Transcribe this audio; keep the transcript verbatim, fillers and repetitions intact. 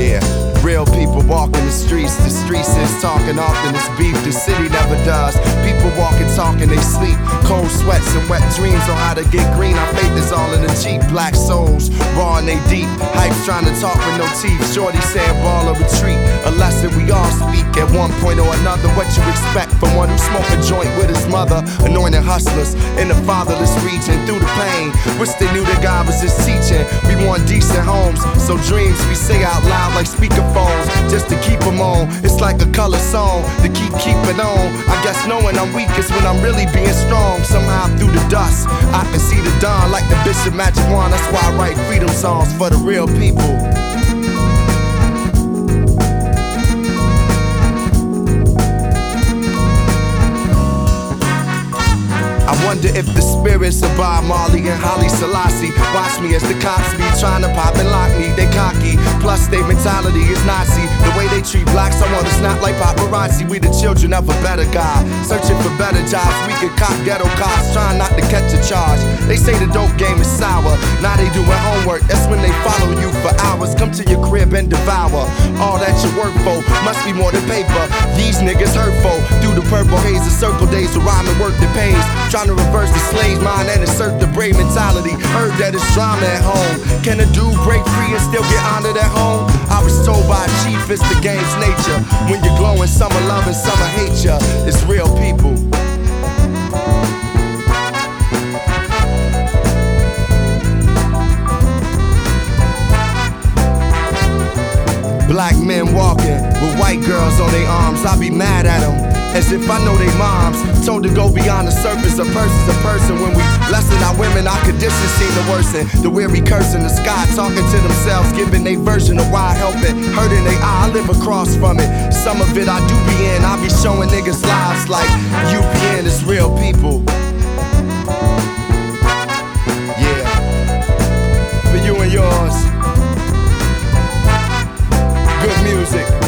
Yeah, real people walking the streets. The streets is talking often, it's beef. The city never does. People walking, talking, they sleep. Cold sweats and wet dreams on how to get green. Our faith is all in the cheap. Black souls, raw and they deep. Hype's trying to talk with no teeth. Shorty saying ball or retreat. A lesson we all speak at one point or another. What you expect from one who smoke a joint with his mother? Anointed hustlers in the fatherless region. Through the pain, wish they knew that God was just teaching. We want decent homes, so dreams we say out loud like speakerphones, just to keep them on. It's like a color song to keep keeping on. I guess knowing I'm weak is when I'm really being strong. Somehow through the dust, I can see the dawn like the Bishop Magic Wand. That's why I write freedom songs for the real people. I wonder if the spirits of Bob Marley and Haile Selassie watch me as the cops be trying to pop and lock me. They cocky, plus their mentality is Nazi. The way they treat blacks, I wanna snap like paparazzi. We the children of a better God, searching for better jobs. We could cop ghetto cops, trying not to catch a charge. They say the dope game is sour, now they doing homework. That's when they follow you for hours. Come to your crib and devour all that you work for. Must be more than paper. These niggas hurtful. Through the purple haze of circle days, the rhyme and work that pays. Trying to reverse the slave mind and insert the brave mentality. Heard that it's drama at home. Can a dude break free and still get honored at home? I was told by a chief it's the game's nature. When you're glowing, some are loving, some are hate ya. It's real people. Black men walking with white girls on their arms. I be mad at them, as if I know they moms. Told to go beyond the surface, a person's a person. When we lessen our women, our conditions seem to worsen. The weary cursing the sky, talking to themselves, giving their version of why I help it. Hurting they eye, I live across from it. Some of it I do be in, I be showing niggas lives like U P N is real people. Yeah, for you and yours. Good music.